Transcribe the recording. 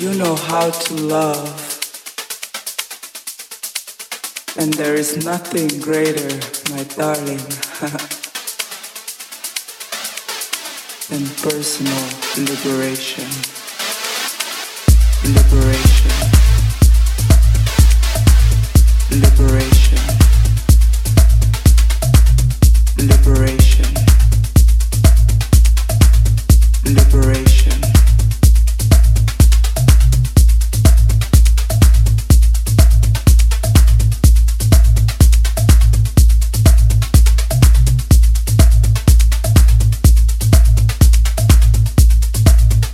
you know how to love, and there is nothing greater, my darling, than personal liberation. Liberation. Liberation. Liberation. Liberation.